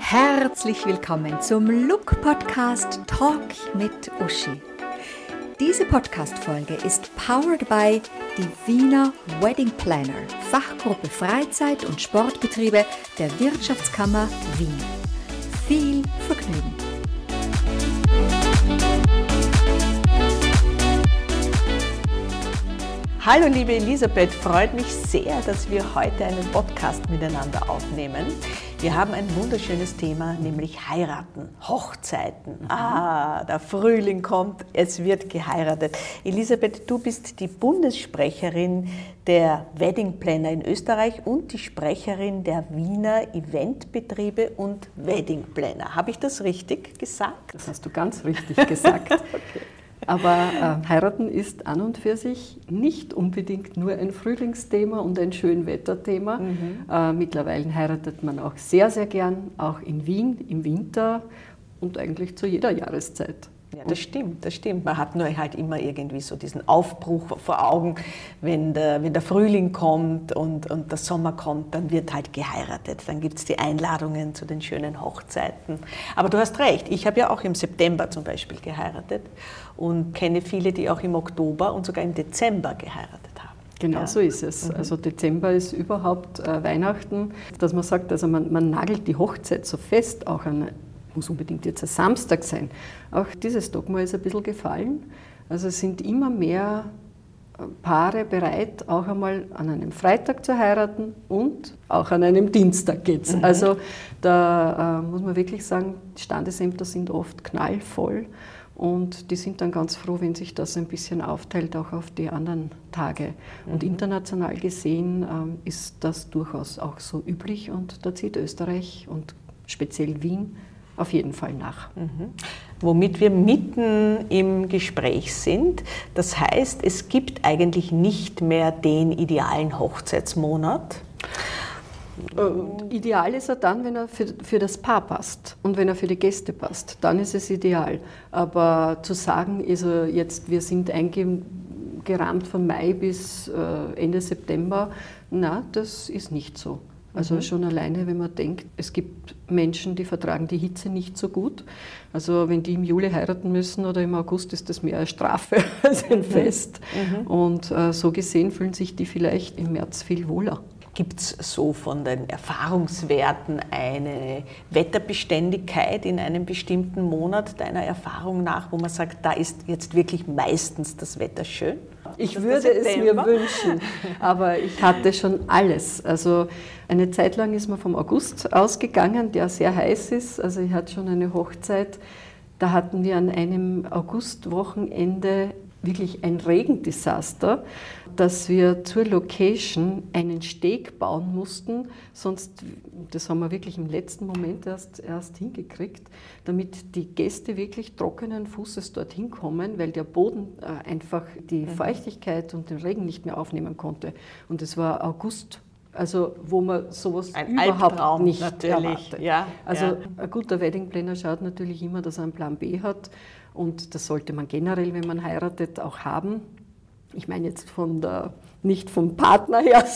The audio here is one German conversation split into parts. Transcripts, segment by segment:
Herzlich willkommen zum Look-Podcast Talk mit Uschi. Diese Podcast-Folge ist powered by die Wiener Wedding Planner, Fachgruppe Freizeit- und Sportbetriebe der Wirtschaftskammer Wien. Viel Vergnügen! Hallo liebe Elisabeth, freut mich sehr, dass wir heute einen Podcast miteinander aufnehmen. Wir haben ein wunderschönes Thema, nämlich Heiraten, Hochzeiten. Der Frühling kommt, es wird geheiratet. Elisabeth, du bist die Bundessprecherin der Wedding Planner in Österreich und die Sprecherin der Wiener Eventbetriebe und Wedding Planner. Habe ich das richtig gesagt? Das hast du ganz richtig gesagt. Okay. Aber heiraten ist an und für sich nicht unbedingt nur ein Frühlingsthema und ein Schönwetterthema. Mittlerweile heiratet man auch sehr, sehr gern, auch in Wien, im Winter und eigentlich zu jeder Jahreszeit. Ja, das stimmt. Man hat nur halt immer irgendwie so diesen Aufbruch vor Augen, wenn der Frühling kommt und der Sommer kommt, dann wird halt geheiratet. Dann gibt es die Einladungen zu den schönen Hochzeiten. Aber du hast recht, ich habe ja auch im September zum Beispiel geheiratet und kenne viele, die auch im Oktober und sogar im Dezember geheiratet haben. Genau, ja. So ist es. Also Dezember ist überhaupt Weihnachten, dass man sagt, also man nagelt die Hochzeit so fest, auch an muss unbedingt jetzt ein Samstag sein. Auch dieses Dogma ist ein bisschen gefallen. Also es sind immer mehr Paare bereit, auch einmal an einem Freitag zu heiraten und auch an einem Dienstag geht's. Also da muss man wirklich sagen, die Standesämter sind oft knallvoll und die sind dann ganz froh, wenn sich das ein bisschen aufteilt, auch auf die anderen Tage. Und international gesehen ist das durchaus auch so üblich und da zieht Österreich und speziell Wien auf jeden Fall nach. Womit wir mitten im Gespräch sind. Das heißt, es gibt eigentlich nicht mehr den idealen Hochzeitsmonat. Ideal ist er dann, wenn er für das Paar passt und wenn er für die Gäste passt. Dann ist es ideal. Aber zu sagen, also jetzt wir sind eingerahmt von Mai bis Ende September, na, das ist nicht so. Also schon alleine, wenn man denkt, es gibt Menschen, die vertragen die Hitze nicht so gut. Also wenn die im Juli heiraten müssen oder im August, ist das mehr eine Strafe als ein Fest. Und so gesehen fühlen sich die vielleicht im März viel wohler. Gibt es so von den Erfahrungswerten eine Wetterbeständigkeit in einem bestimmten Monat deiner Erfahrung nach, wo man sagt, da ist jetzt wirklich meistens das Wetter schön? Ich würde es mir wünschen, aber ich hatte schon alles. Also eine Zeit lang ist man vom August ausgegangen, der sehr heiß ist. Also ich hatte schon eine Hochzeit, da hatten wir an einem Augustwochenende wirklich ein Regendesaster, dass wir zur Location einen Steg bauen mussten, sonst, das haben wir wirklich im letzten Moment erst hingekriegt, damit die Gäste wirklich trockenen Fußes dorthin kommen, weil der Boden einfach die Feuchtigkeit und den Regen nicht mehr aufnehmen konnte. Und es war August. Also wo man sowas ein überhaupt Albtraum nicht natürlich erwartet. Ja, also ein guter Wedding Planner schaut natürlich immer, dass er einen Plan B hat und das sollte man generell, wenn man heiratet, auch haben. Ich meine jetzt nicht vom Partner her,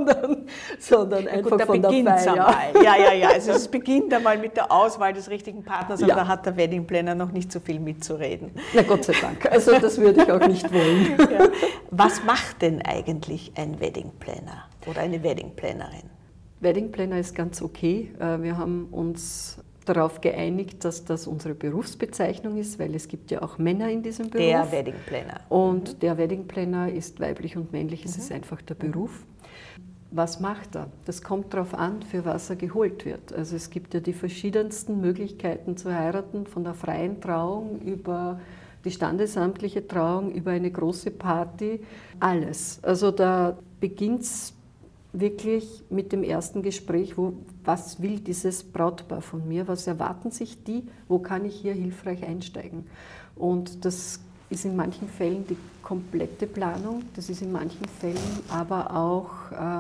sondern einfach von der Feier. Ja. Also es beginnt einmal mit der Auswahl des richtigen Partners, aber da hat der Wedding Planner noch nicht so viel mitzureden. Na Gott sei Dank, also das würde ich auch nicht wollen. Ja. Was macht denn eigentlich ein Wedding Planner oder eine Wedding Plannerin? Wedding Planner ist ganz okay. Wir haben uns darauf geeinigt, dass das unsere Berufsbezeichnung ist, weil es gibt ja auch Männer in diesem Beruf. Der Wedding Planner. Und der Wedding Planner ist weiblich und männlich, es ist einfach der Beruf. Was macht er? Das kommt darauf an, für was er geholt wird. Also es gibt ja die verschiedensten Möglichkeiten zu heiraten, von der freien Trauung über die standesamtliche Trauung, über eine große Party, alles. Also da beginnt es wirklich mit dem ersten Gespräch, was will dieses Brautpaar von mir, was erwarten sich die, wo kann ich hier hilfreich einsteigen. Und das ist in manchen Fällen die komplette Planung, das ist in manchen Fällen aber auch,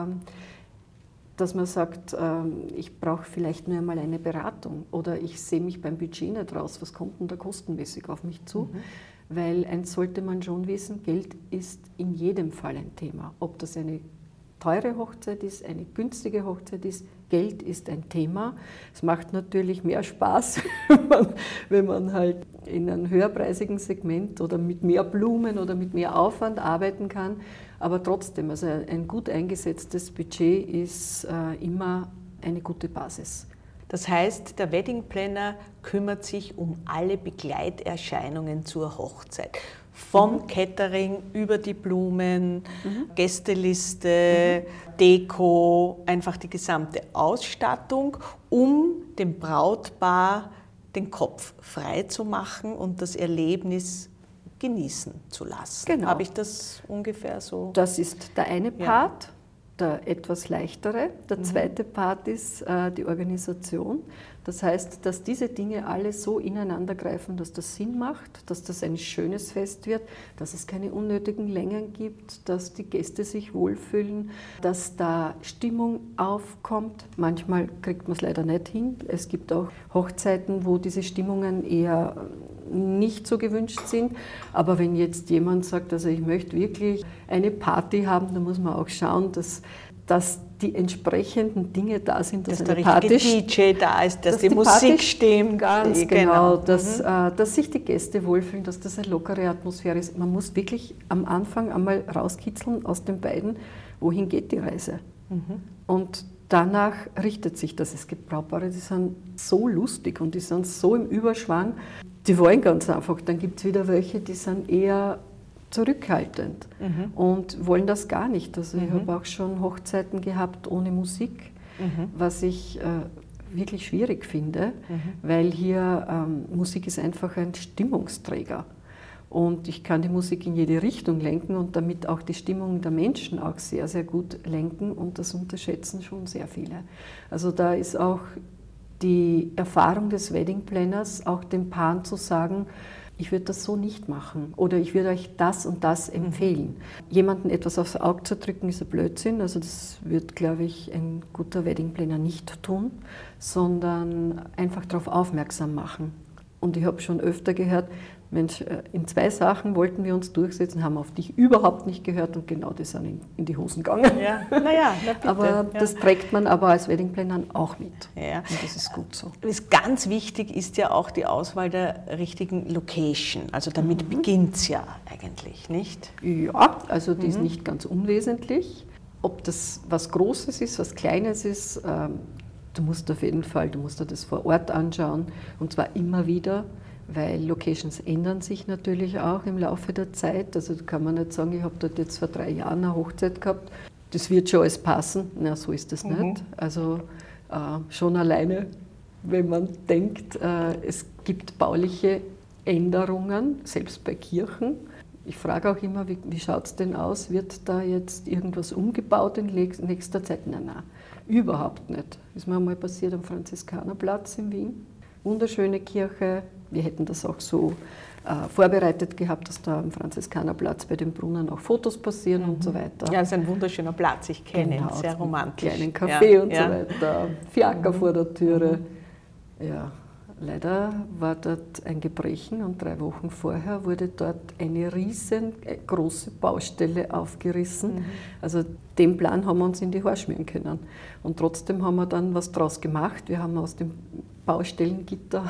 dass man sagt, ich brauche vielleicht nur einmal eine Beratung oder ich sehe mich beim Budget nicht raus, was kommt denn da kostenmäßig auf mich zu? Weil eins sollte man schon wissen, Geld ist in jedem Fall ein Thema, ob das eine teure Hochzeit ist, eine günstige Hochzeit ist, Geld ist ein Thema. Es macht natürlich mehr Spaß, wenn man halt in einem höherpreisigen Segment oder mit mehr Blumen oder mit mehr Aufwand arbeiten kann. Aber trotzdem, also ein gut eingesetztes Budget ist immer eine gute Basis. Das heißt, der Wedding Planner kümmert sich um alle Begleiterscheinungen zur Hochzeit. Vom Catering über die Blumen, Gästeliste, Deko, einfach die gesamte Ausstattung, um dem Brautpaar den Kopf frei zu machen und das Erlebnis genießen zu lassen. Genau. Habe ich das ungefähr so? Das ist der eine Part, der etwas leichtere. Der zweite Part ist die Organisation. Das heißt, dass diese Dinge alle so ineinander greifen, dass das Sinn macht, dass das ein schönes Fest wird, dass es keine unnötigen Längen gibt, dass die Gäste sich wohlfühlen, dass da Stimmung aufkommt. Manchmal kriegt man es leider nicht hin. Es gibt auch Hochzeiten, wo diese Stimmungen eher nicht so gewünscht sind. Aber wenn jetzt jemand sagt, also ich möchte wirklich eine Party haben, dann muss man auch schauen, dass die entsprechenden Dinge da sind, dass der richtige DJ da ist, dass die Musik Party stimmt. Ganz genau, dass sich die Gäste wohlfühlen, dass das eine lockere Atmosphäre ist. Man muss wirklich am Anfang einmal rauskitzeln aus den beiden, wohin geht die Reise. Und danach richtet sich das. Es gibt Brautpaare, die sind so lustig und die sind so im Überschwang, die wollen ganz einfach. Dann gibt es wieder welche, die sind eher zurückhaltend und wollen das gar nicht. Also ich habe auch schon Hochzeiten gehabt ohne Musik, was ich wirklich schwierig finde, weil hier Musik ist einfach ein Stimmungsträger. Und ich kann die Musik in jede Richtung lenken und damit auch die Stimmung der Menschen auch sehr, sehr gut lenken und das unterschätzen schon sehr viele. Also da ist auch die Erfahrung des Wedding Planners, auch den Paaren zu sagen, ich würde das so nicht machen oder ich würde euch das und das empfehlen. Jemandem etwas aufs Auge zu drücken, ist ein Blödsinn. Also das wird, glaube ich, ein guter Wedding Planner nicht tun, sondern einfach darauf aufmerksam machen. Und ich habe schon öfter gehört, Mensch, in 2 Sachen wollten wir uns durchsetzen, haben auf dich überhaupt nicht gehört und genau das sind in die Hosen gegangen. Ja, naja, na bitte. Aber das trägt man aber als Wedding Planner auch mit. Ja. Und das ist gut so. Ganz wichtig ist ja auch die Auswahl der richtigen Location. Also damit beginnt es ja eigentlich, nicht? Ja, also die ist nicht ganz unwesentlich. Ob das was Großes ist, was Kleines ist, du musst auf jeden Fall, du musst dir das vor Ort anschauen und zwar immer wieder, weil Locations ändern sich natürlich auch im Laufe der Zeit. Also kann man nicht sagen, ich habe dort jetzt vor 3 Jahren eine Hochzeit gehabt, das wird schon alles passen. Na, so ist das nicht. Also schon alleine, wenn man denkt, es gibt bauliche Änderungen, selbst bei Kirchen. Ich frage auch immer, wie schaut es denn aus? Wird da jetzt irgendwas umgebaut in nächster Zeit? Nein, überhaupt nicht. Ist mir einmal passiert am Franziskanerplatz in Wien. Wunderschöne Kirche. Wir hätten das auch so vorbereitet gehabt, dass da am Franziskanerplatz bei den Brunnen auch Fotos passieren und so weiter. Ja, es ist ein wunderschöner Platz, ich kenne ihn, sehr romantisch. Kleinen Café und so weiter, Fiaker vor der Türe. Ja, leider war dort ein Gebrechen und 3 Wochen vorher wurde dort eine riesengroße Baustelle aufgerissen. Also den Plan haben wir uns in die Haare schmieren können. Und trotzdem haben wir dann was draus gemacht. Wir haben aus dem Baustellengitter,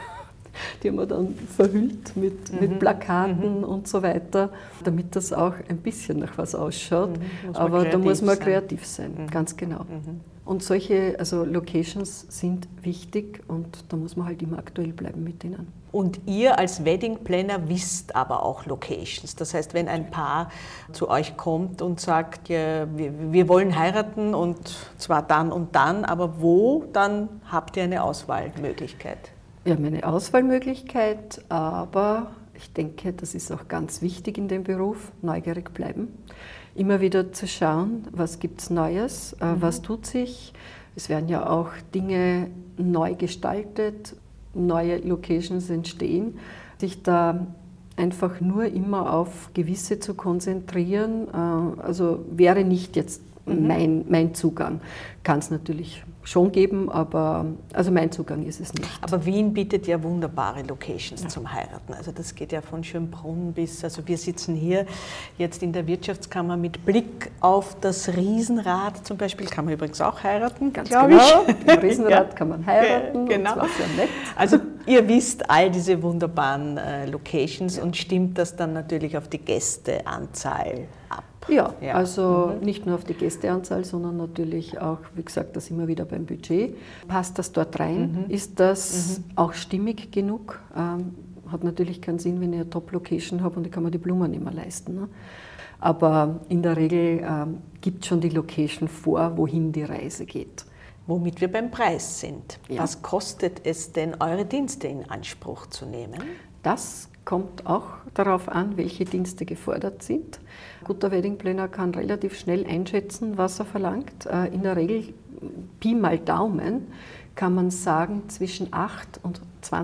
die haben wir dann verhüllt mit Plakaten und so weiter, damit das auch ein bisschen nach was ausschaut. Aber da muss man kreativ sein, ganz genau. Und solche Locations sind wichtig und da muss man halt immer aktuell bleiben mit denen. Und ihr als Wedding Planner wisst aber auch Locations. Das heißt, wenn ein Paar zu euch kommt und sagt, ja, wir wollen heiraten und zwar dann und dann, aber wo, dann habt ihr eine Auswahlmöglichkeit. Wir haben eine Auswahlmöglichkeit, aber ich denke, das ist auch ganz wichtig in dem Beruf, neugierig bleiben. Immer wieder zu schauen, was gibt es Neues, was tut sich. Es werden ja auch Dinge neu gestaltet, neue Locations entstehen. Sich da einfach nur immer auf gewisse zu konzentrieren, also wäre nicht jetzt mein Zugang. Kann es natürlich schon geben, aber also mein Zugang ist es nicht. Aber Wien bietet ja wunderbare Locations zum Heiraten. Also das geht ja von Schönbrunn bis, also wir sitzen hier jetzt in der Wirtschaftskammer mit Blick auf das Riesenrad zum Beispiel, kann man übrigens auch heiraten, Ganz glaube genau, ich. im Riesenrad kann man heiraten, genau. und zwar sehr nett. Also ihr wisst all diese wunderbaren Locations und stimmt das dann natürlich auf die Gästeanzahl ab? Ja, also nicht nur auf die Gästeanzahl, sondern natürlich auch, wie gesagt, das immer wieder beim Budget. Passt das dort rein? Ist das auch stimmig genug? Hat natürlich keinen Sinn, wenn ich eine Top-Location habe und ich kann mir die Blumen nicht mehr leisten. Ne? Aber in der Regel gibt schon die Location vor, wohin die Reise geht. Womit wir beim Preis sind. Ja. Was kostet es denn, eure Dienste in Anspruch zu nehmen? Das kommt auch darauf an, welche Dienste gefordert sind. Ein guter Wedding Planner kann relativ schnell einschätzen, was er verlangt. In der Regel, Pi mal Daumen, kann man sagen, zwischen 8 und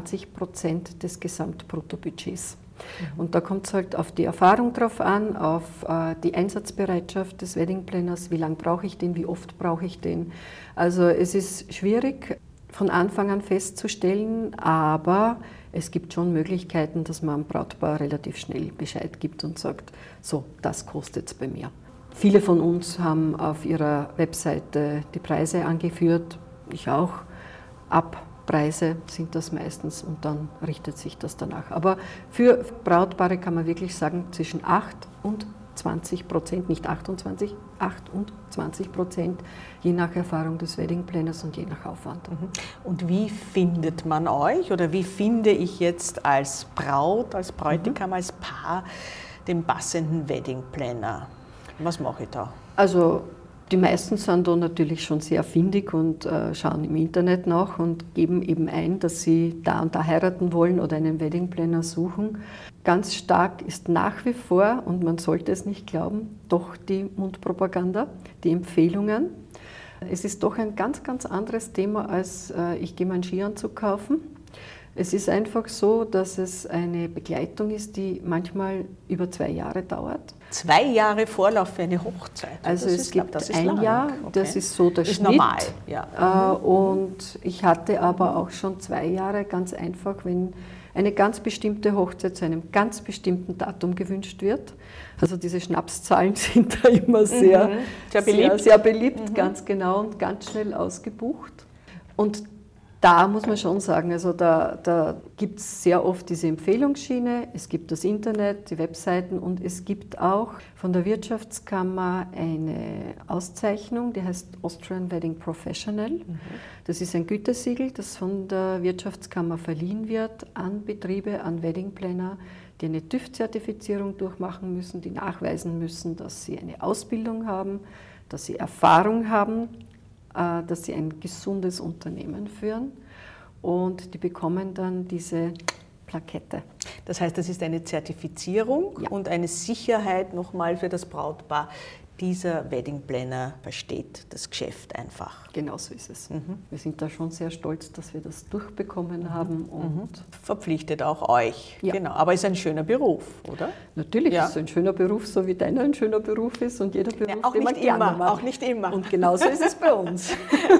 20% des Gesamtbruttobudgets. Und da kommt es halt auf die Erfahrung drauf an, auf die Einsatzbereitschaft des Wedding Planners, wie lange brauche ich den, wie oft brauche ich den. Also es ist schwierig von Anfang an festzustellen, aber es gibt schon Möglichkeiten, dass man am Brautpaar relativ schnell Bescheid gibt und sagt, so, das kostet es bei mir. Viele von uns haben auf ihrer Webseite die Preise angeführt, ich auch. Abpreise sind das meistens und dann richtet sich das danach. Aber für Brautpaare kann man wirklich sagen, zwischen 8 und 20%, nicht 28, 8 und 20%, je nach Erfahrung des Wedding Planners und je nach Aufwand. Und wie findet man euch oder wie finde ich jetzt als Braut, als Bräutigam, als Paar den passenden Wedding Planner? Was mache ich da? Also die meisten sind da natürlich schon sehr findig und schauen im Internet nach und geben eben ein, dass sie da und da heiraten wollen oder einen Wedding Planner suchen. Ganz stark ist nach wie vor, und man sollte es nicht glauben, doch die Mundpropaganda, die Empfehlungen. Es ist doch ein ganz, ganz anderes Thema, als ich gehe meinen Skianzug kaufen. Es ist einfach so, dass es eine Begleitung ist, die manchmal über 2 Jahre dauert. 2 Jahre Vorlauf für eine Hochzeit? Also es gibt ein Jahr, okay. Das ist so der Schnitt. Normal, ja. Und ich hatte aber auch schon 2 Jahre, ganz einfach, wenn eine ganz bestimmte Hochzeit zu einem ganz bestimmten Datum gewünscht wird. Also diese Schnapszahlen sind da immer sehr beliebt, sehr beliebt, ganz genau, und ganz schnell ausgebucht. Und da muss man schon sagen, also da gibt es sehr oft diese Empfehlungsschiene, es gibt das Internet, die Webseiten und es gibt auch von der Wirtschaftskammer eine Auszeichnung, die heißt Austrian Wedding Professional. Das ist ein Gütesiegel, das von der Wirtschaftskammer verliehen wird an Betriebe, an Wedding Planner, die eine TÜV-Zertifizierung durchmachen müssen, die nachweisen müssen, dass sie eine Ausbildung haben, dass sie Erfahrung haben, dass sie ein gesundes Unternehmen führen und die bekommen dann diese Plakette. Das heißt, das ist eine Zertifizierung und eine Sicherheit nochmal für das Brautpaar. Dieser Wedding Planner versteht das Geschäft einfach. Genau so ist es. Wir sind da schon sehr stolz, dass wir das durchbekommen haben. Und verpflichtet auch euch. Ja. Genau. Aber ist ein schöner Beruf, oder? Natürlich ist es ein schöner Beruf, so wie deiner ein schöner Beruf ist und jeder Beruf, auch den man nicht gerne immer, macht. auch nicht immer. Und genauso ist es bei uns.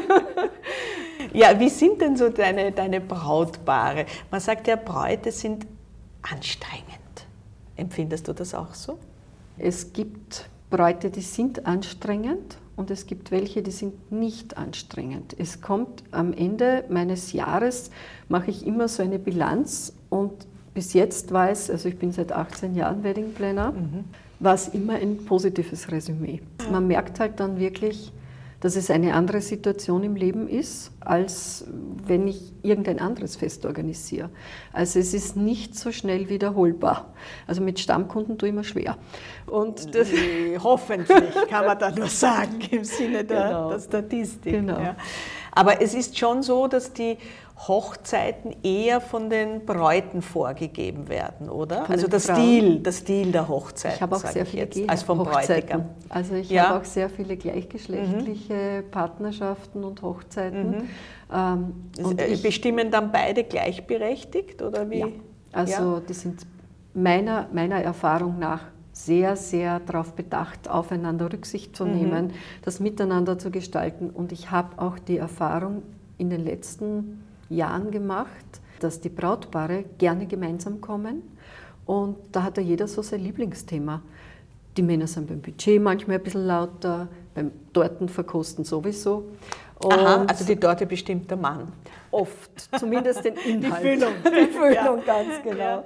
Ja, wie sind denn so deine Brautpaare? Man sagt ja, Bräute sind anstrengend. Empfindest du das auch so? Es gibt Bräute, die sind anstrengend und es gibt welche, die sind nicht anstrengend. Es kommt am Ende meines Jahres, mache ich immer so eine Bilanz und bis jetzt war es, also ich bin seit 18 Jahren Wedding Planner, war es immer ein positives Resümee. Man merkt halt dann wirklich, dass es eine andere Situation im Leben ist, als wenn ich irgendein anderes Fest organisiere. Also es ist nicht so schnell wiederholbar. Also mit Stammkunden tue ich mir schwer. Und das hoffentlich, kann man da nur sagen, im Sinne der Statistik. Genau. Ja. Aber es ist schon so, dass die Hochzeiten eher von den Bräuten vorgegeben werden, oder? Von also den der Frauen. Stil der Hochzeiten, ich habe auch sehr viele als vom Bräutigam. Also ich habe auch sehr viele gleichgeschlechtliche Partnerschaften und Hochzeiten. Bestimmen dann beide gleichberechtigt, oder wie? Ja. Also die sind meiner Erfahrung nach sehr, sehr darauf bedacht, aufeinander Rücksicht zu nehmen, das miteinander zu gestalten. Und ich habe auch die Erfahrung in den letzten Jahren gemacht, dass die Brautpaare gerne gemeinsam kommen. Und da hat ja jeder so sein Lieblingsthema. Die Männer sind beim Budget manchmal ein bisschen lauter, beim Tortenverkosten sowieso. Und Aha, also die Torte bestimmt der Mann. oft, zumindest den Inhalt. Die Füllung, ganz genau.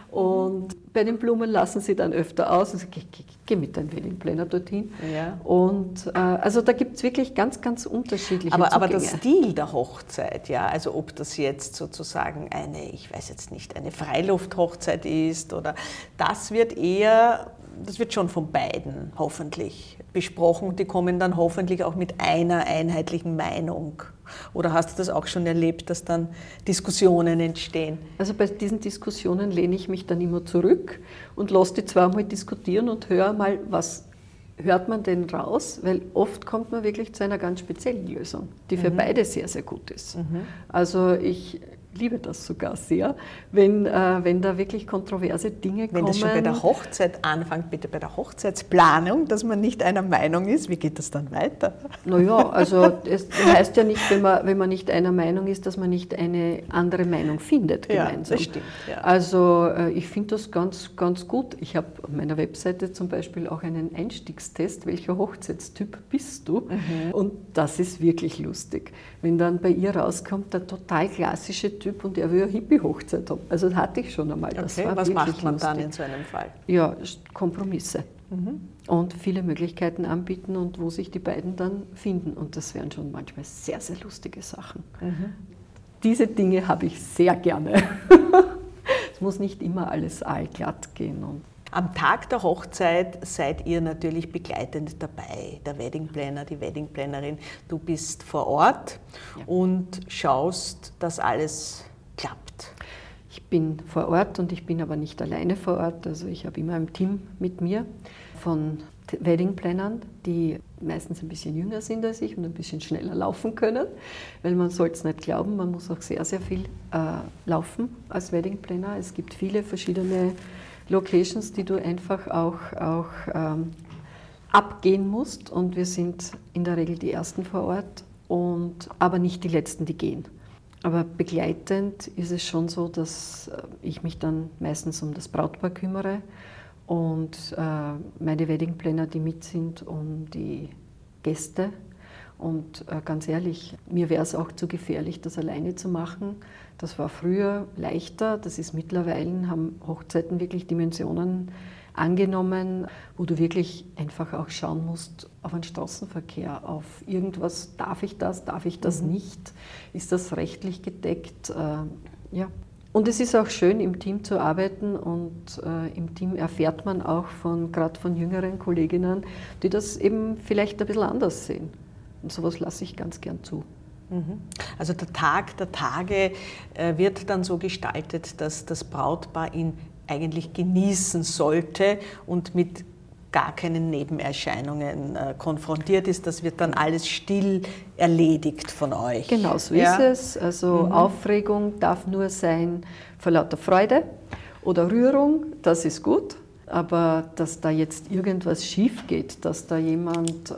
Und bei den Blumen lassen sie dann öfter aus und sagen, geh mit deinem Wedding Planner dorthin. Ja. Und also da gibt es wirklich ganz, ganz unterschiedliche Aber der Zugänge. Stil der Hochzeit, ja, also ob das jetzt sozusagen ich weiß jetzt nicht, eine Freilufthochzeit ist oder das wird schon von beiden hoffentlich besprochen. Die kommen dann hoffentlich auch mit einer einheitlichen Meinung. Oder hast du das auch schon erlebt, dass dann Diskussionen entstehen? Also bei diesen Diskussionen lehne ich mich dann immer zurück und lasse die zweimal diskutieren und höre mal, was hört man denn raus? Weil oft kommt man wirklich zu einer ganz speziellen Lösung, die für beide sehr, sehr gut ist. Also ich liebe das sogar sehr, wenn da wirklich kontroverse Dinge kommen. Wenn das schon bei der Hochzeit anfängt, bitte bei der Hochzeitsplanung, dass man nicht einer Meinung ist, wie geht das dann weiter? Naja, also es heißt ja nicht, wenn man nicht einer Meinung ist, dass man nicht eine andere Meinung findet gemeinsam. Ja, das stimmt. Ja. Also ich finde das ganz, ganz gut. Ich habe auf meiner Webseite zum Beispiel auch einen Einstiegstest, welcher Hochzeitstyp bist du? Und das ist wirklich lustig. Wenn dann bei ihr rauskommt, der total klassische Typ und er will eine Hippie-Hochzeit haben. Also das hatte ich schon einmal. Das Okay, war was wirklich macht man dann lustig. in so einem Fall? Ja, Kompromisse. Und viele Möglichkeiten anbieten und wo sich die beiden dann finden. Und das wären schon manchmal sehr, sehr lustige Sachen. Diese Dinge habe ich sehr gerne. Es muss nicht immer alles aalglatt gehen. Und Am Tag der Hochzeit seid ihr natürlich begleitend dabei, der Wedding Planner, die Wedding Plannerin. Du bist vor Ort und schaust, dass alles klappt. ich bin vor Ort und ich bin aber nicht alleine vor Ort. Also ich habe immer ein Team mit mir von Wedding-Plannern, die meistens ein bisschen jünger sind als ich und ein bisschen schneller laufen können, weil man soll es nicht glauben, man muss auch sehr, sehr viel laufen als Wedding-Planner. Es gibt viele verschiedene Locations, die du einfach auch abgehen musst und wir sind in der Regel die Ersten vor Ort, aber nicht die Letzten, die gehen. Aber begleitend ist es schon so, dass ich mich dann meistens um das Brautpaar kümmere und meine Wedding-Planner, die mit sind, um die Gäste. Und ganz ehrlich, mir wäre es auch zu gefährlich, das alleine zu machen. Das war früher leichter, das ist mittlerweile, haben Hochzeiten wirklich Dimensionen angenommen, wo du wirklich einfach auch schauen musst auf den Straßenverkehr, auf irgendwas, darf ich das nicht, ist das rechtlich gedeckt, ja. Und es ist auch schön, im Team zu arbeiten und im Team erfährt man auch gerade von jüngeren Kolleginnen, die das eben vielleicht ein bisschen anders sehen. Und sowas lasse ich ganz gern zu. Also der Tag der Tage wird dann so gestaltet, dass das Brautpaar ihn eigentlich genießen sollte und mit gar keinen Nebenerscheinungen konfrontiert ist. Das wird dann alles still erledigt von euch. Genau, so ist es. Also Aufregung darf nur sein vor lauter Freude oder Rührung, das ist gut. Aber dass da jetzt irgendwas schief geht, dass da jemand...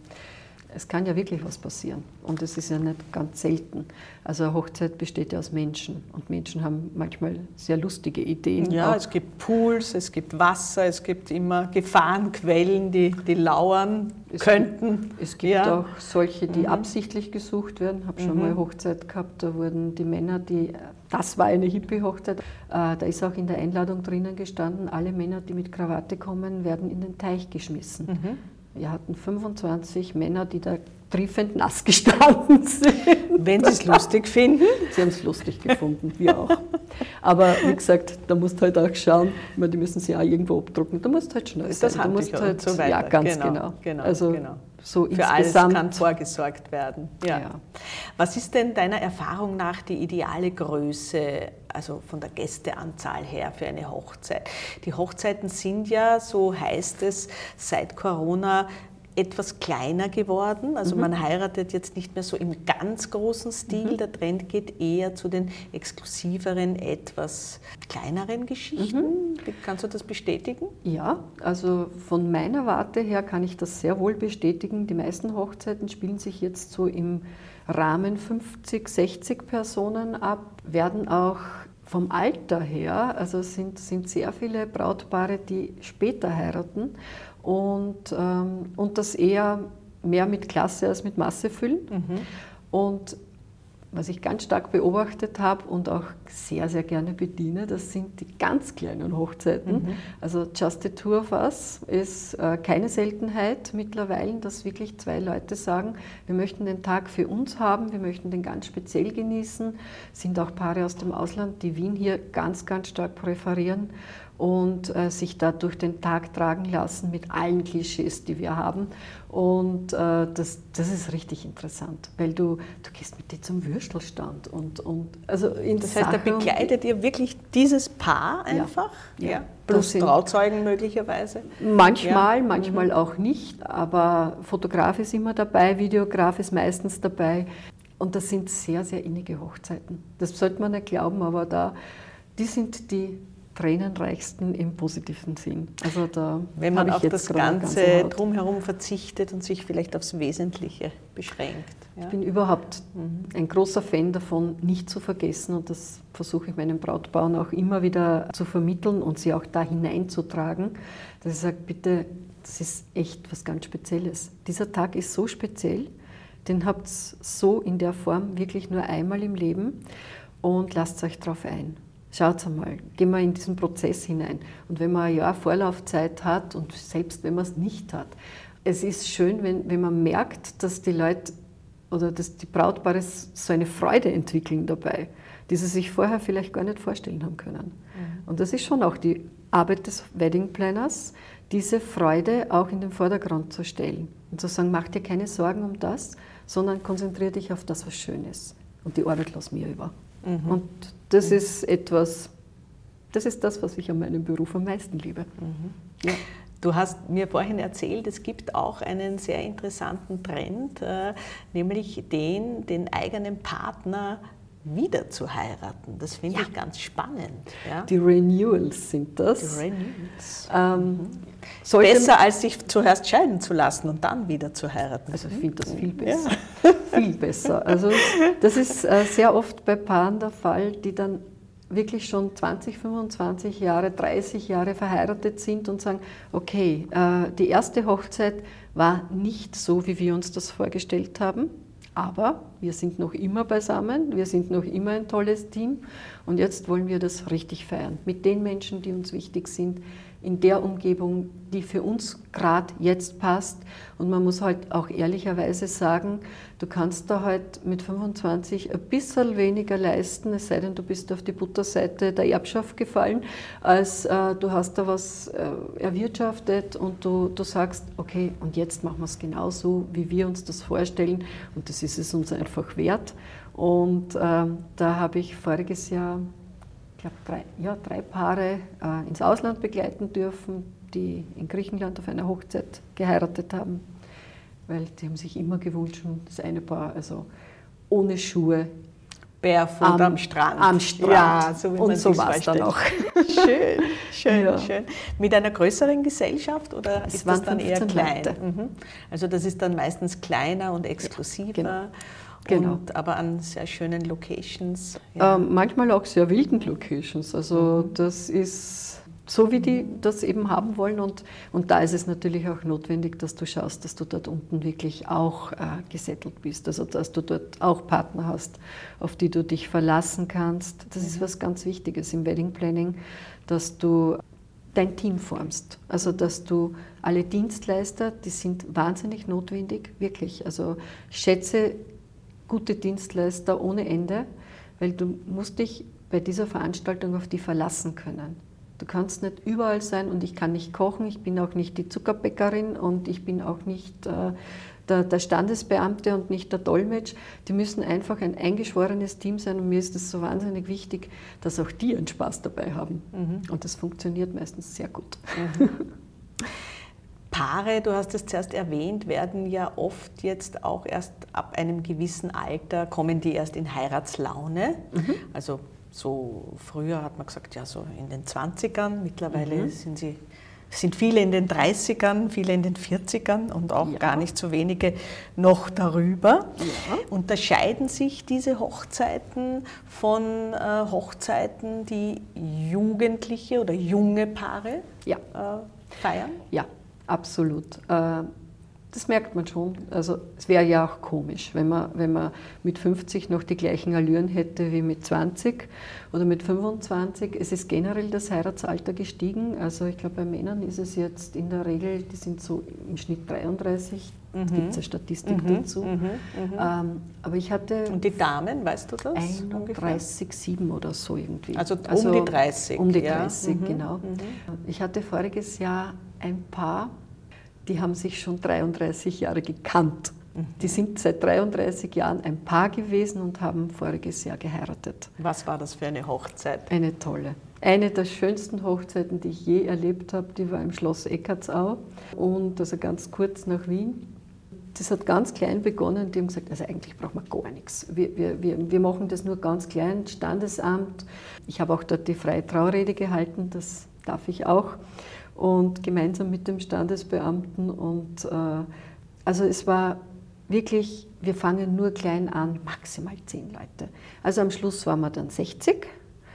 Es kann ja wirklich was passieren und es ist ja nicht ganz selten. Also eine Hochzeit besteht ja aus Menschen und Menschen haben manchmal sehr lustige Ideen. Ja, auch. Es gibt Pools, es gibt Wasser, es gibt immer Gefahrenquellen, die lauern könnten. Es gibt auch solche, die absichtlich gesucht werden. Ich habe schon mal eine Hochzeit gehabt, da wurden die Männer, das war eine Hippie-Hochzeit, da ist auch in der Einladung drinnen gestanden, alle Männer, die mit Krawatte kommen, werden in den Teich geschmissen. Wir hatten 25 Männer, die da triefend nass gestanden sind. Wenn sie es lustig finden. Sie haben es lustig gefunden, wir auch. Aber wie gesagt, da musst du halt auch schauen, die müssen sie auch irgendwo abdrucken. Da musst du halt schnell sein. Das Handtücher und so weiter. Ja, ganz genau. Also so für alles kann vorgesorgt werden. Ja. Was ist denn deiner Erfahrung nach die ideale Größe, also von der Gästeanzahl her für eine Hochzeit? Die Hochzeiten sind ja, so heißt es, seit Corona etwas kleiner geworden. Also man heiratet jetzt nicht mehr so im ganz großen Stil. Der Trend geht eher zu den exklusiveren, etwas kleineren Geschichten. Kannst du das bestätigen? Ja, also von meiner Warte her kann ich das sehr wohl bestätigen. Die meisten Hochzeiten spielen sich jetzt so im Rahmen 50, 60 Personen ab, werden auch vom Alter her, also sind sehr viele Brautpaare, die später heiraten und das eher mehr mit Klasse als mit Masse füllen. Und was ich ganz stark beobachtet habe und auch sehr, sehr gerne bediene, das sind die ganz kleinen Hochzeiten. Also Just a Two of Us ist keine Seltenheit mittlerweile, dass wirklich 2 Leute sagen, wir möchten den Tag für uns haben, wir möchten den ganz speziell genießen. Es sind auch Paare aus dem Ausland, die Wien hier ganz, ganz stark präferieren und sich da durch den Tag tragen lassen mit allen Klischees, die wir haben. Und das ist richtig interessant, weil du gehst mit dir zum Würstelstand. Also in das heißt, da begleitet ihr wirklich dieses Paar einfach? Ja. Plus Trauzeugen möglicherweise? Manchmal auch nicht, aber Fotograf ist immer dabei, Videograf ist meistens dabei. Und das sind sehr, sehr innige Hochzeiten. Das sollte man nicht glauben, aber die sind die tränenreichsten im positiven Sinn. Also wenn man auf das Ganze drumherum verzichtet und sich vielleicht aufs Wesentliche beschränkt. Ja? Ich bin überhaupt ein großer Fan davon, nicht zu vergessen, und das versuche ich meinen Brautpaaren auch immer wieder zu vermitteln und sie auch da hineinzutragen, dass ich sage, bitte, das ist echt was ganz Spezielles. Dieser Tag ist so speziell, den habt ihr so in der Form wirklich nur einmal im Leben und lasst euch drauf ein. Schaut einmal, gehen wir in diesen Prozess hinein. Und wenn man ein Jahr Vorlaufzeit hat und selbst wenn man es nicht hat, es ist schön, wenn man merkt, dass die Leute oder dass die Brautpaare so eine Freude entwickeln dabei, die sie sich vorher vielleicht gar nicht vorstellen haben können. Und das ist schon auch die Arbeit des Wedding Planners, diese Freude auch in den Vordergrund zu stellen und zu sagen, mach dir keine Sorgen um das, sondern konzentriere dich auf das, was schön ist. Und die Arbeit lass mir über. Und das ist das, was ich an meinem Beruf am meisten liebe. Ja. Du hast mir vorhin erzählt, es gibt auch einen sehr interessanten Trend, nämlich den eigenen Partner wieder zu heiraten. Das finde ich ganz spannend. Ja? Die Renewals sind das. Die Renewals. Besser, als sich zuerst scheiden zu lassen und dann wieder zu heiraten. Also ich finde das viel besser. Viel besser. Also das ist sehr oft bei Paaren der Fall, die dann wirklich schon 20, 25 Jahre, 30 Jahre verheiratet sind und sagen, okay, die erste Hochzeit war nicht so, wie wir uns das vorgestellt haben, aber wir sind noch immer beisammen, wir sind noch immer ein tolles Team und jetzt wollen wir das richtig feiern. Mit den Menschen, die uns wichtig sind, in der Umgebung, die für uns gerade jetzt passt. Und man muss halt auch ehrlicherweise sagen, du kannst da halt mit 25 ein bisschen weniger leisten, es sei denn, du bist auf die Butterseite der Erbschaft gefallen, als du hast da was erwirtschaftet und du sagst, okay, und jetzt machen wir es genauso, wie wir uns das vorstellen und das ist es uns einfach wert. Und da habe ich voriges Jahr, ich glaube, 3 Paare ins Ausland begleiten dürfen, die in Griechenland auf einer Hochzeit geheiratet haben, weil die haben sich immer gewünscht, das eine Paar, also ohne Schuhe, barefoot am Strand. Am Strand. Ja, so wie und man so sich war es dann auch. Schön. Ja. Schön. Mit einer größeren Gesellschaft oder ist das dann eher klein? Leute. Also das ist dann meistens kleiner und exklusiver. Ja, genau. Aber an sehr schönen Locations. Ja. Manchmal auch sehr wilden Locations. Also das ist so, wie die das eben haben wollen. Und da ist es natürlich auch notwendig, dass du schaust, dass du dort unten wirklich auch gesettelt bist. Also dass du dort auch Partner hast, auf die du dich verlassen kannst. Das ist was ganz Wichtiges im Wedding Planning, dass du dein Team formst. Also dass du alle Dienstleister, die sind wahnsinnig notwendig, wirklich. Also ich schätze gute Dienstleister ohne Ende, weil du musst dich bei dieser Veranstaltung auf die verlassen können. Du kannst nicht überall sein und ich kann nicht kochen, ich bin auch nicht die Zuckerbäckerin und ich bin auch nicht der Standesbeamte und nicht der Dolmetsch. Die müssen einfach ein eingeschworenes Team sein und mir ist es so wahnsinnig wichtig, dass auch die einen Spaß dabei haben. Und das funktioniert meistens sehr gut. Paare, du hast es zuerst erwähnt, werden ja oft jetzt auch erst ab einem gewissen Alter, kommen die erst in Heiratslaune. Also so früher hat man gesagt, ja so in den 20ern, mittlerweile sind viele in den 30ern, viele in den 40ern und auch gar nicht so wenige noch darüber. Ja. Unterscheiden sich diese Hochzeiten von Hochzeiten, die Jugendliche oder junge Paare feiern? Ja, absolut. Das merkt man schon. Also es wäre ja auch komisch, wenn man mit 50 noch die gleichen Allüren hätte wie mit 20 oder mit 25. Es ist generell das Heiratsalter gestiegen. Also ich glaube, bei Männern ist es jetzt in der Regel, die sind so im Schnitt 33. Da gibt es eine Statistik dazu. Aber ich hatte... Und die Damen, weißt du das? 31,7 oder so irgendwie. Also um die 30. Um die 30, genau. Ich hatte voriges Jahr ein Paar, die haben sich schon 33 Jahre gekannt. Die sind seit 33 Jahren ein Paar gewesen und haben voriges Jahr geheiratet. Was war das für eine Hochzeit? Eine tolle. Eine der schönsten Hochzeiten, die ich je erlebt habe, die war im Schloss Eckartsau und also ganz kurz nach Wien. Das hat ganz klein begonnen, die haben gesagt, also eigentlich brauchen wir gar nichts. Wir machen das nur ganz klein, Standesamt. Ich habe auch dort die freie Traurede gehalten, das darf ich auch. Und gemeinsam mit dem Standesbeamten und also es war wirklich, wir fangen nur klein an, maximal 10 Leute. Also am Schluss waren wir dann 60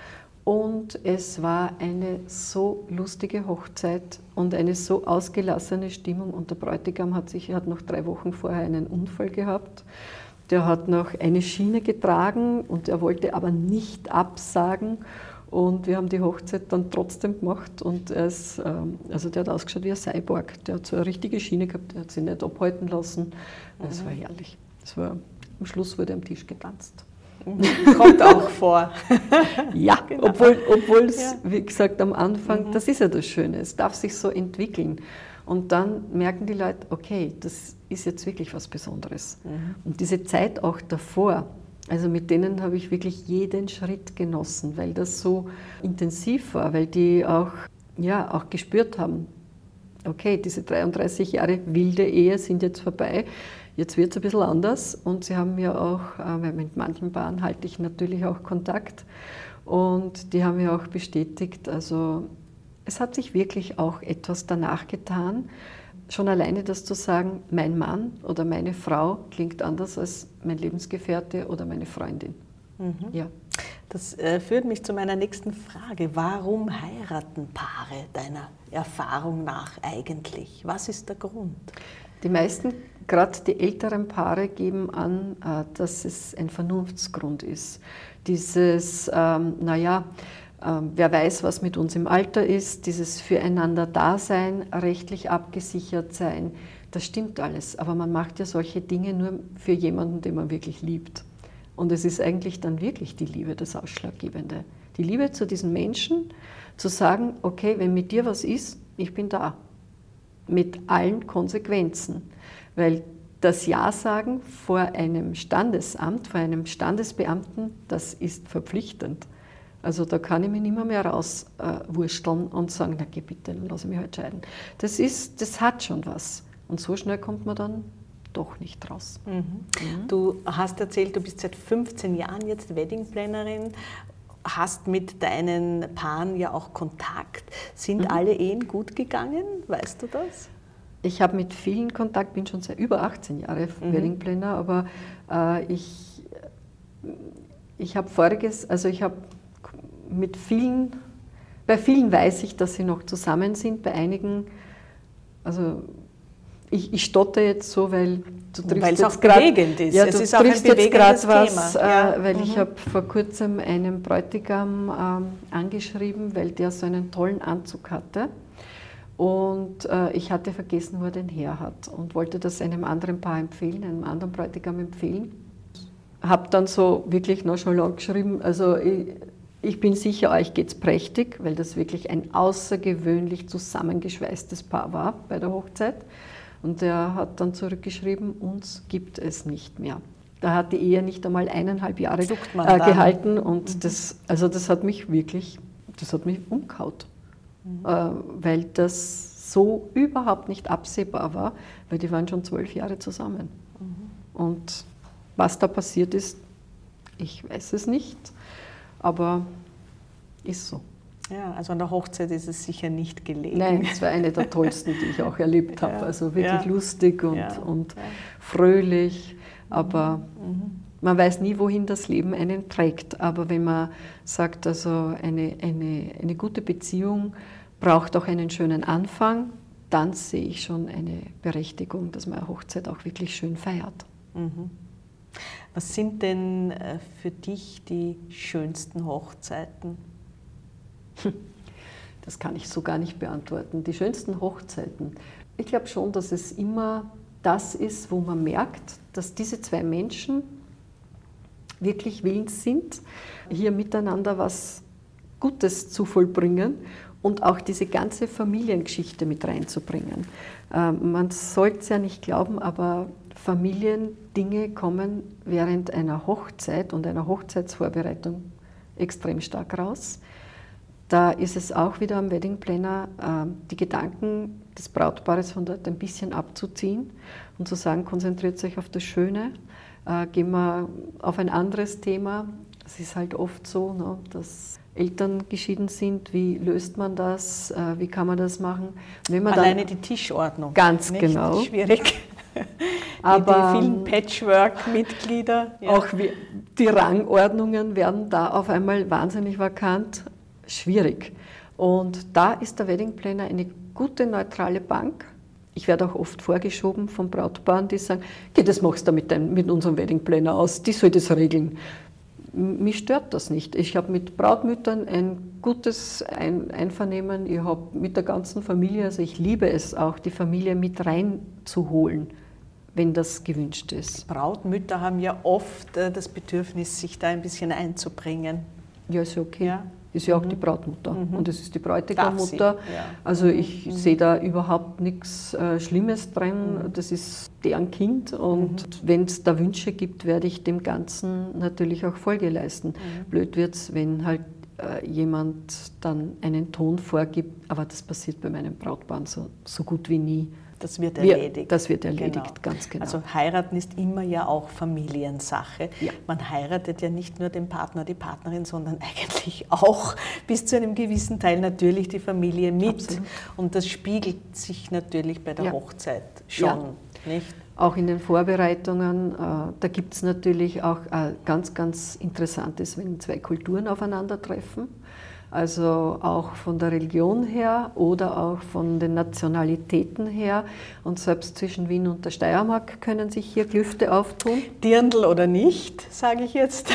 und es war eine so lustige Hochzeit und eine so ausgelassene Stimmung und der Bräutigam hat noch 3 Wochen vorher einen Unfall gehabt. Der hat noch eine Schiene getragen und er wollte aber nicht absagen. Und wir haben die Hochzeit dann trotzdem gemacht und der hat ausgeschaut wie ein Cyborg. Der hat so eine richtige Schiene gehabt, der hat sich nicht abhalten lassen. Das war herrlich. Am Schluss wurde am Tisch getanzt. Kommt auch vor. Ja, genau. Obwohl es, wie gesagt, am Anfang, das ist ja das Schöne, es darf sich so entwickeln. Und dann merken die Leute, okay, das ist jetzt wirklich was Besonderes. Und diese Zeit auch davor, also mit denen habe ich wirklich jeden Schritt genossen, weil das so intensiv war, weil die auch gespürt haben, okay, diese 33 Jahre wilde Ehe sind jetzt vorbei, jetzt wird es ein bisschen anders und sie haben mir auch, weil mit manchen Paaren halte ich natürlich auch Kontakt und die haben mir auch bestätigt, also es hat sich wirklich auch etwas danach getan. Schon alleine das zu sagen, mein Mann oder meine Frau klingt anders als mein Lebensgefährte oder meine Freundin. Ja. Das führt mich zu meiner nächsten Frage. Warum heiraten Paare deiner Erfahrung nach eigentlich? Was ist der Grund? Die meisten, gerade die älteren Paare, geben an, dass es ein Vernunftsgrund ist. Dieses, wer weiß, was mit uns im Alter ist, dieses Füreinander-Dasein, rechtlich abgesichert sein, das stimmt alles. Aber man macht ja solche Dinge nur für jemanden, den man wirklich liebt. Und es ist eigentlich dann wirklich die Liebe das Ausschlaggebende. Die Liebe zu diesen Menschen, zu sagen, okay, wenn mit dir was ist, ich bin da. Mit allen Konsequenzen. Weil das Ja sagen vor einem Standesamt, vor einem Standesbeamten, das ist verpflichtend. Also da kann ich mich nicht mehr rauswursteln und sagen, na geh bitte, dann lass ich mich halt scheiden. Das hat schon was. Und so schnell kommt man dann doch nicht raus. Du hast erzählt, du bist seit 15 Jahren jetzt Wedding-Plannerin, hast mit deinen Paaren ja auch Kontakt. Sind alle Ehen gut gegangen? Weißt du das? Ich habe mit vielen Kontakt, bin schon seit über 18 Jahre Wedding-Planner, aber ich habe bei vielen weiß ich, dass sie noch zusammen sind, bei einigen, also ich stotter jetzt so, weil du triffst weil es auch bewegend ist. Ja, es du ist auch ein bewegendes Thema. Weil ich habe vor kurzem einen Bräutigam angeschrieben, weil der so einen tollen Anzug hatte und ich hatte vergessen, wo er den her hat und wollte das einem anderen Paar empfehlen, einem anderen Bräutigam empfehlen. Habe dann so wirklich nonchalant geschrieben, also ich bin sicher, euch geht's prächtig, weil das wirklich ein außergewöhnlich zusammengeschweißtes Paar war bei der Hochzeit. Und er hat dann zurückgeschrieben, uns gibt es nicht mehr. Da hat die Ehe nicht einmal 1,5 Jahre gehalten und das hat mich umgehauen. Weil das so überhaupt nicht absehbar war, weil die waren schon 12 Jahre zusammen. Und was da passiert ist, ich weiß es nicht, aber ist so. Ja, also an der Hochzeit ist es sicher nicht gelegen. Nein, es war eine der tollsten, die ich auch erlebt habe. Also wirklich lustig und fröhlich, aber man weiß nie, wohin das Leben einen trägt. Aber wenn man sagt, also eine gute Beziehung braucht auch einen schönen Anfang, dann sehe ich schon eine Berechtigung, dass man eine Hochzeit auch wirklich schön feiert. Was sind denn für dich die schönsten Hochzeiten? Das kann ich so gar nicht beantworten. Die schönsten Hochzeiten. Ich glaube schon, dass es immer das ist, wo man merkt, dass diese zwei Menschen wirklich willens sind, hier miteinander was Gutes zu vollbringen und auch diese ganze Familiengeschichte mit reinzubringen. Man sollte es ja nicht glauben, aber Familiendinge kommen während einer Hochzeit und einer Hochzeitsvorbereitung extrem stark raus. Da ist es auch wieder am Wedding Planner, die Gedanken des Brautpaares von dort ein bisschen abzuziehen und zu sagen, konzentriert euch auf das Schöne, gehen wir auf ein anderes Thema. Es ist halt oft so, ne, dass Eltern geschieden sind. Wie löst man das? Wie kann man das machen? Wenn man Alleine dann, die Tischordnung. ganz nicht? genau. Schwierig. Aber die vielen Patchwork-Mitglieder. Ja. Auch die Rangordnungen werden da auf einmal wahnsinnig vakant. Schwierig. Und da ist der Wedding Planner eine gute, neutrale Bank. Ich werde auch oft vorgeschoben von Brautpaaren, die sagen, okay, das machst du mit unserem Wedding Planner aus, die soll das regeln. Mich stört das nicht. Ich habe mit Brautmüttern ein gutes Einvernehmen, ich habe mit der ganzen Familie, also ich liebe es auch, die Familie mit reinzuholen, wenn das gewünscht ist. Brautmütter haben ja oft das Bedürfnis, sich da ein bisschen einzubringen. Ja, ist ja okay. Ja. Ist ja auch die Brautmutter und es ist die Bräutigammutter. Ja. Also ich sehe da überhaupt nichts Schlimmes drin. Das ist deren Kind und wenn es da Wünsche gibt, werde ich dem Ganzen natürlich auch Folge leisten. Blöd wird es, wenn halt jemand dann einen Ton vorgibt, aber das passiert bei meinen Brautpaaren so gut wie nie. Das wird erledigt. Das wird erledigt, ganz genau. Also heiraten ist immer ja auch Familiensache. Ja. Man heiratet ja nicht nur den Partner, die Partnerin, sondern eigentlich auch bis zu einem gewissen Teil natürlich die Familie mit. Absolut. Und das spiegelt sich natürlich bei der Hochzeit schon, nicht? Auch in den Vorbereitungen, da gibt es natürlich auch ganz, ganz Interessantes, wenn zwei Kulturen aufeinandertreffen. Also auch von der Religion her oder auch von den Nationalitäten her. Und selbst zwischen Wien und der Steiermark können sich hier Klüfte auftun. Dirndl oder nicht, sage ich jetzt.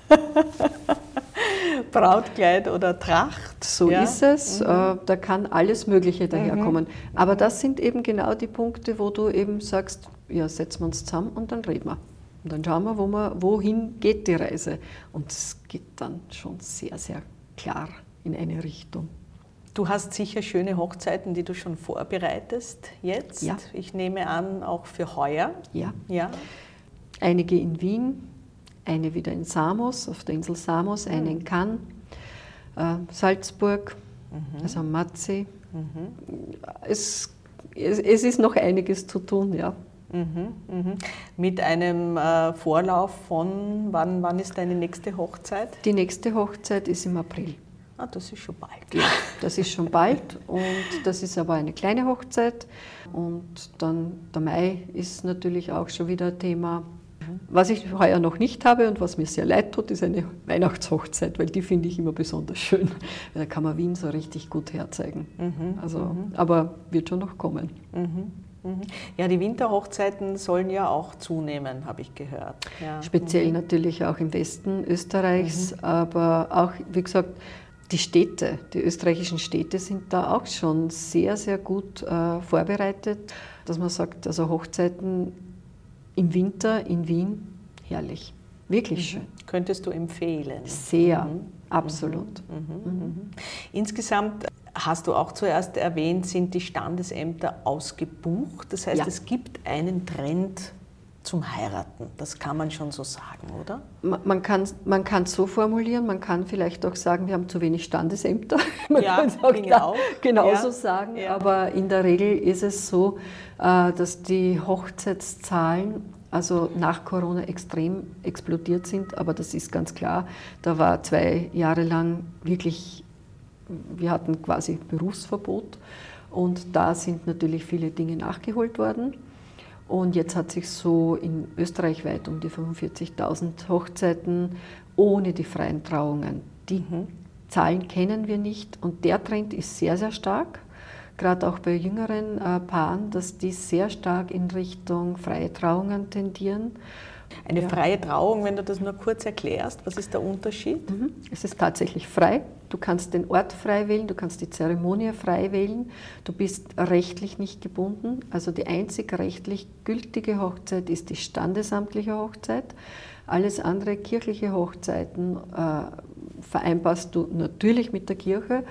Brautkleid oder Tracht. So ist es. Da kann alles Mögliche daherkommen. Aber das sind eben genau die Punkte, wo du eben sagst, ja, setzen wir uns zusammen und dann reden wir. Und dann schauen wir, wohin geht die Reise. Und es geht dann schon sehr, sehr klar in eine Richtung. Du hast sicher schöne Hochzeiten, die du schon vorbereitest jetzt. Ja. Ich nehme an, auch für heuer. Ja. Ja. Einige in Wien, eine wieder in Samos, auf der Insel Samos, eine in Cannes, Salzburg, also am Mattsee. Es ist noch einiges zu tun, ja. Mit einem Vorlauf von, wann ist deine nächste Hochzeit? Die nächste Hochzeit ist im April. Ah, das ist schon bald. Ja, das ist schon bald und das ist aber eine kleine Hochzeit. Und dann der Mai ist natürlich auch schon wieder ein Thema. Was ich heuer noch nicht habe und was mir sehr leid tut, ist eine Weihnachtshochzeit, weil die finde ich immer besonders schön. Da kann man Wien so richtig gut herzeigen. Aber wird schon noch kommen. Ja, die Winterhochzeiten sollen ja auch zunehmen, habe ich gehört. Ja. Speziell natürlich auch im Westen Österreichs, aber auch, wie gesagt, die österreichischen Städte sind da auch schon sehr, sehr gut vorbereitet, dass man sagt, also Hochzeiten im Winter in Wien, herrlich, wirklich schön. Könntest du empfehlen? Sehr, absolut. Insgesamt hast du auch zuerst erwähnt, sind die Standesämter ausgebucht. Das heißt, es gibt einen Trend zum Heiraten. Das kann man schon so sagen, oder? Man kann es so formulieren, man kann vielleicht auch sagen, wir haben zu wenig Standesämter. Man Ja, kann es auch genau. genauso Ja. sagen, Ja. aber in der Regel ist es so, dass die Hochzeitszahlen also nach Corona extrem explodiert sind, aber das ist ganz klar. Da war 2 Jahre lang wirklich, wir hatten quasi Berufsverbot und da sind natürlich viele Dinge nachgeholt worden. Und jetzt hat sich so in Österreich weit um die 45.000 Hochzeiten ohne die freien Trauungen. Die Zahlen kennen wir nicht und der Trend ist sehr, sehr stark. Gerade auch bei jüngeren Paaren, dass die sehr stark in Richtung freie Trauungen tendieren. Eine freie Trauung, wenn du das nur kurz erklärst, was ist der Unterschied? Es ist tatsächlich frei. Du kannst den Ort frei wählen, du kannst die Zeremonie frei wählen. Du bist rechtlich nicht gebunden. Also die einzig rechtlich gültige Hochzeit ist die standesamtliche Hochzeit. Alles andere, kirchliche Hochzeiten, vereinbarst du natürlich mit der Kirche,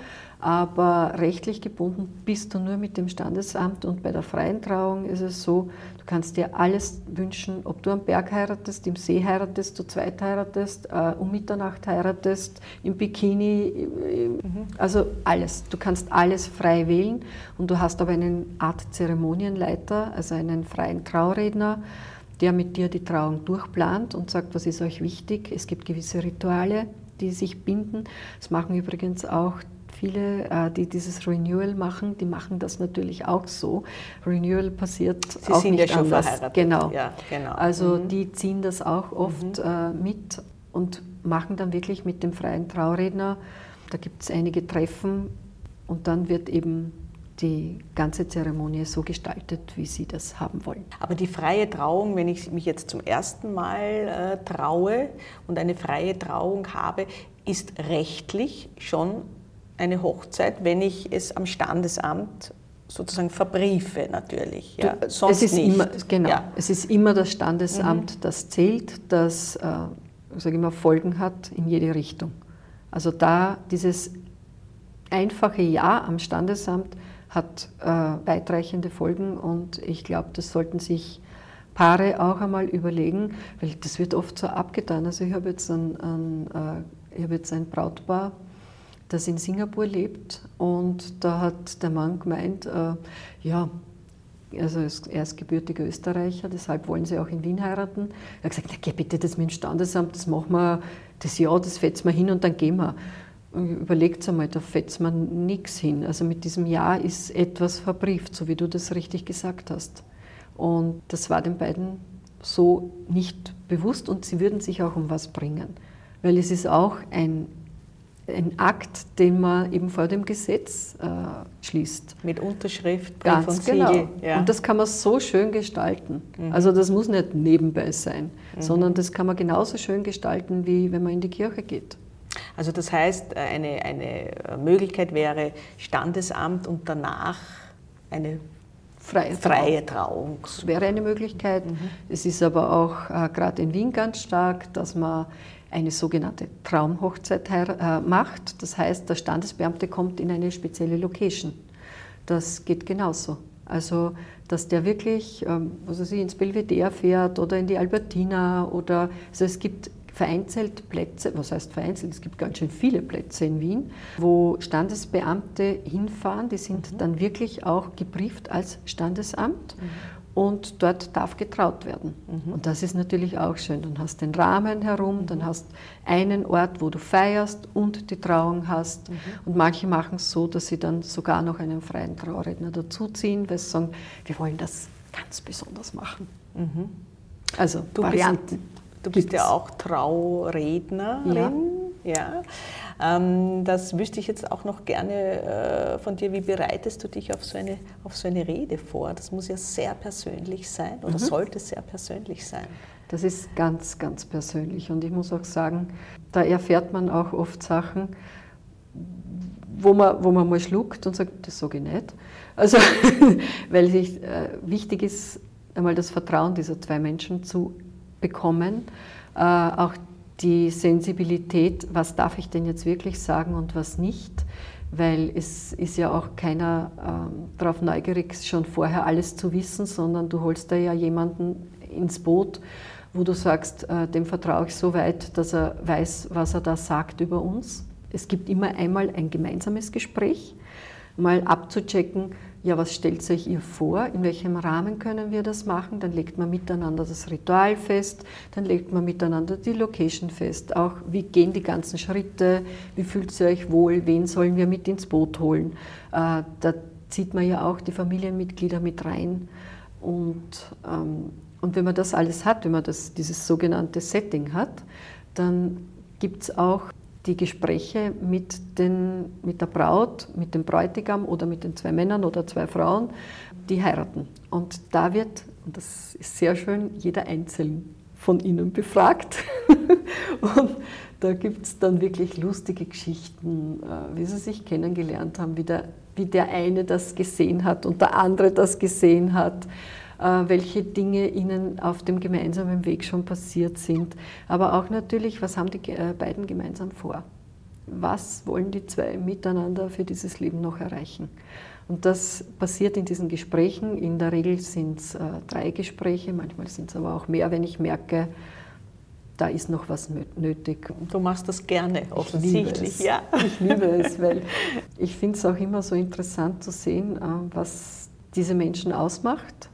aber rechtlich gebunden bist du nur mit dem Standesamt. Und bei der freien Trauung ist es so, du kannst dir alles wünschen, ob du am Berg heiratest, im See heiratest, zu zweit heiratest, um Mitternacht heiratest, im Bikini, also alles. Du kannst alles frei wählen und du hast aber eine Art Zeremonienleiter, also einen freien Trauredner, der mit dir die Trauung durchplant und sagt, was ist euch wichtig. Es gibt gewisse Rituale, die sich binden. Das machen übrigens auch viele, die dieses Renewal machen, die machen das natürlich auch so. Renewal passiert Sie auch sind nicht ja schon anders. verheiratet. Genau. Ja, genau. Also die ziehen das auch oft mit und machen dann wirklich mit dem freien Trauredner, da gibt es einige Treffen und dann wird eben die ganze Zeremonie so gestaltet, wie sie das haben wollen. Aber die freie Trauung, wenn ich mich jetzt zum ersten Mal traue und eine freie Trauung habe, ist rechtlich schon eine Hochzeit, wenn ich es am Standesamt sozusagen verbriefe natürlich. Ja, sonst es ist nicht. Immer, genau, Ja. es ist immer das Standesamt, das zählt, das sage ich mal, Folgen hat in jede Richtung. Also da dieses einfache Ja am Standesamt hat weitreichende Folgen und ich glaube, das sollten sich Paare auch einmal überlegen, weil das wird oft so abgetan. Also ich habe jetzt ein Brautpaar, das in Singapur lebt und da hat der Mann gemeint, ja, also er ist gebürtiger Österreicher, deshalb wollen sie auch in Wien heiraten. Er hat gesagt, na, bitte das mit dem Standesamt, das machen wir, das Jahr, das fetzen wir hin und dann gehen wir. Überlegt einmal, da fetzt man nichts hin. Also mit diesem Ja ist etwas verbrieft, so wie du das richtig gesagt hast. Und das war den beiden so nicht bewusst und sie würden sich auch um was bringen. Weil es ist auch ein Akt, den man eben vor dem Gesetz schließt. Mit Unterschrift, Brief Ganz und Siegel. genau. Ja. Und das kann man so schön gestalten. Also das muss nicht nebenbei sein, sondern das kann man genauso schön gestalten, wie wenn man in die Kirche geht. Also das heißt, eine Möglichkeit wäre Standesamt und danach eine freie Trauung. Das wäre eine Möglichkeit. Es ist aber auch gerade in Wien ganz stark, dass man eine sogenannte Traumhochzeit macht. Das heißt, der Standesbeamte kommt in eine spezielle Location. Das geht genauso. Also, dass der wirklich ins Belvedere fährt oder in die Albertina oder, also es gibt vereinzelt Plätze, was heißt vereinzelt, es gibt ganz schön viele Plätze in Wien, wo Standesbeamte hinfahren, die sind dann wirklich auch gebrieft als Standesamt und dort darf getraut werden. Und das ist natürlich auch schön. Dann hast du den Rahmen herum, dann hast einen Ort, wo du feierst und die Trauung hast. Und manche machen es so, dass sie dann sogar noch einen freien Trauredner dazuziehen, weil sie sagen, wir wollen das ganz besonders machen. Also Varianten. Du bist ja auch Traurednerin. Ja. Das wüsste ich jetzt auch noch gerne von dir. Wie bereitest du dich auf so eine Rede vor? Das muss ja sehr persönlich sein oder sollte sehr persönlich sein. Das ist ganz, ganz persönlich. Und ich muss auch sagen, da erfährt man auch oft Sachen, wo man mal schluckt und sagt, das sage ich nicht. Also, weil wichtig ist, einmal das Vertrauen dieser 2 Menschen zu bekommen, auch die Sensibilität, was darf ich denn jetzt wirklich sagen und was nicht, weil es ist ja auch keiner darauf neugierig, schon vorher alles zu wissen, sondern du holst da ja jemanden ins Boot, wo du sagst, dem vertraue ich so weit, dass er weiß, was er da sagt über uns. Es gibt immer einmal ein gemeinsames Gespräch, mal abzuchecken, ja, was stellt sich ihr vor, in welchem Rahmen können wir das machen, dann legt man miteinander das Ritual fest, dann legt man miteinander die Location fest, auch wie gehen die ganzen Schritte, wie fühlt ihr euch wohl, wen sollen wir mit ins Boot holen. Da zieht man ja auch die Familienmitglieder mit rein und wenn man das alles hat, wenn man dieses sogenannte Setting hat, dann gibt es auch die Gespräche mit der Braut, mit dem Bräutigam oder mit den 2 Männern oder 2 Frauen, die heiraten. Und da wird, und das ist sehr schön, jeder einzeln von ihnen befragt. Und da gibt es dann wirklich lustige Geschichten, wie sie sich kennengelernt haben, wie der eine das gesehen hat und der andere das gesehen hat, welche Dinge ihnen auf dem gemeinsamen Weg schon passiert sind. Aber auch natürlich, was haben die beiden gemeinsam vor? Was wollen die 2 miteinander für dieses Leben noch erreichen? Und das passiert in diesen Gesprächen. In der Regel sind es 3 Gespräche, manchmal sind es aber auch mehr, wenn ich merke, da ist noch was nötig. Du machst das gerne, offensichtlich. Ja. Ich liebe es, weil ich finde es auch immer so interessant zu sehen, was diese Menschen ausmacht.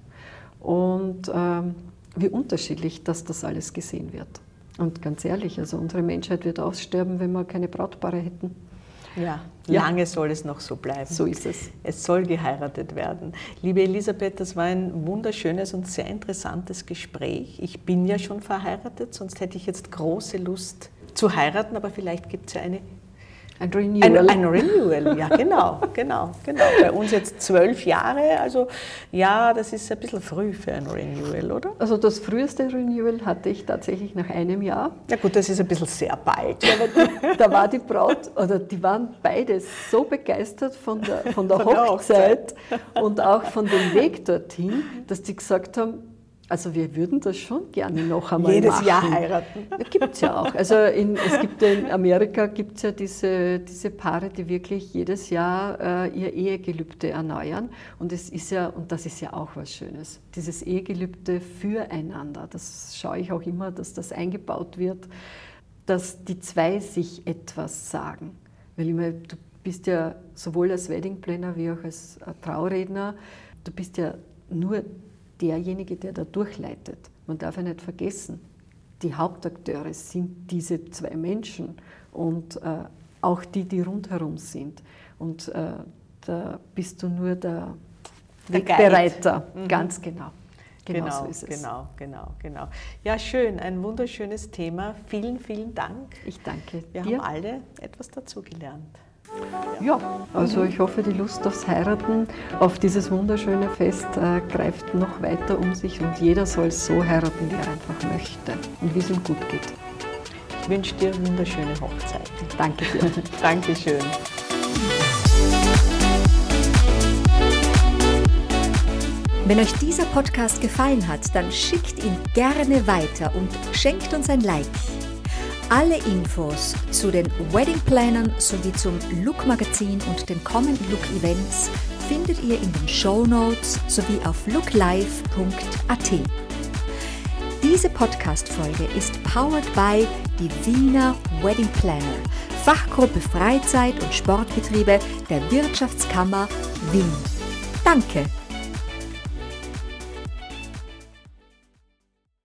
Und wie unterschiedlich das alles gesehen wird. Und ganz ehrlich, also unsere Menschheit wird aussterben, wenn wir keine Brautpaare hätten. Ja, lange soll es noch so bleiben. So ist es. Es soll geheiratet werden. Liebe Elisabeth, das war ein wunderschönes und sehr interessantes Gespräch. Ich bin ja schon verheiratet, sonst hätte ich jetzt große Lust zu heiraten, aber vielleicht gibt es ja ein Renewal. Ein Renewal, ja, genau. Bei uns jetzt 12 Jahre, also ja, das ist ein bisschen früh für ein Renewal, oder? Also das früheste Renewal hatte ich tatsächlich nach einem Jahr. Ja gut, das ist ein bisschen sehr bald. Aber da war die Braut, oder die waren beide so begeistert von der Hochzeit und auch von dem Weg dorthin, dass die gesagt haben, also wir würden das schon gerne noch einmal jedes machen. Jahr heiraten. Gibt es ja auch. Also in Amerika gibt es ja diese Paare, die wirklich jedes Jahr ihr Ehegelübde erneuern. Und das ist ja auch was Schönes. Dieses Ehegelübde füreinander, das schaue ich auch immer, dass das eingebaut wird, dass die 2 sich etwas sagen. Weil du bist ja sowohl als Wedding Planner wie auch als Trauredner, du bist ja nur derjenige, der da durchleitet. Man darf ja nicht vergessen, die Hauptakteure sind diese 2 Menschen und auch die rundherum sind. Und da bist du nur der Wegbereiter. Ganz genau. Genau so ist es. Genau. Ja, schön, ein wunderschönes Thema. Vielen, vielen Dank. Ich danke dir. Wir haben alle etwas dazugelernt. Ja, also ich hoffe, die Lust aufs Heiraten, auf dieses wunderschöne Fest greift noch weiter um sich und jeder soll so heiraten, wie er einfach möchte und wie es ihm gut geht. Ich wünsche dir wunderschöne Hochzeiten. Danke dir. Dankeschön. Wenn euch dieser Podcast gefallen hat, dann schickt ihn gerne weiter und schenkt uns ein Like. Alle Infos zu den Wedding Plannern sowie zum Look Magazin und den kommenden Look Events findet ihr in den Shownotes sowie auf looklife.at. Diese Podcast-Folge ist powered by die Wiener Wedding Planner, Fachgruppe Freizeit- und Sportbetriebe der Wirtschaftskammer Wien. Danke!